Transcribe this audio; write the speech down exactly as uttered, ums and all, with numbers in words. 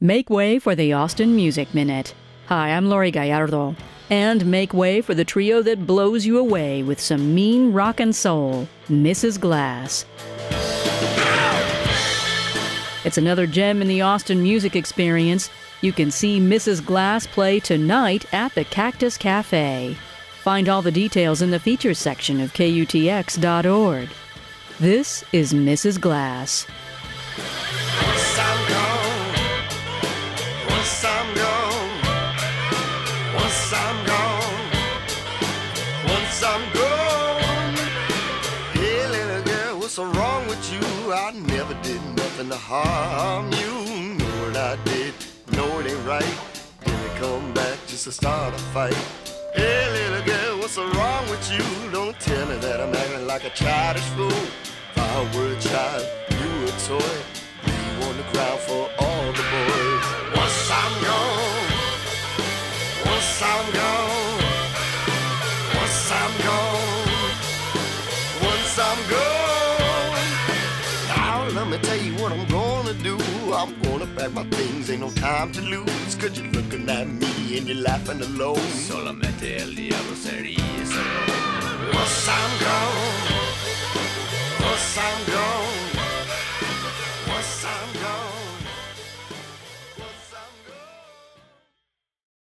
Make way for the Austin Music Minute. Hi, I'm Lori Gallardo. And make way for the trio that blows you away with some mean rock and soul, Missus Glass. It's another gem in the Austin music experience. You can see Missus Glass play tonight at the Cactus Cafe. Find all the details in the features section of K U T X dot org. This is Missus Glass. Once I'm gone, once I'm gone, once I'm gone, once I'm gone. Hey, little girl, what's so wrong with you? I never did nothing to harm you. Know what I did, know it ain't right. Then they come back just to start a fight. Hey, little girl, what's so wrong with you? Don't tell me that I'm acting like a childish fool. If I were a child, you were a toy. You on the ground for all the boys. Once I'm gone, once I'm gone, once I'm gone, once I'm gone. Now let me tell you what I'm gonna do. I'm gonna pack my things, ain't no time to lose. Cause you're looking at me and you're laughing alone. Solamente el diablo sería solo. Once I'm gone, once I'm gone.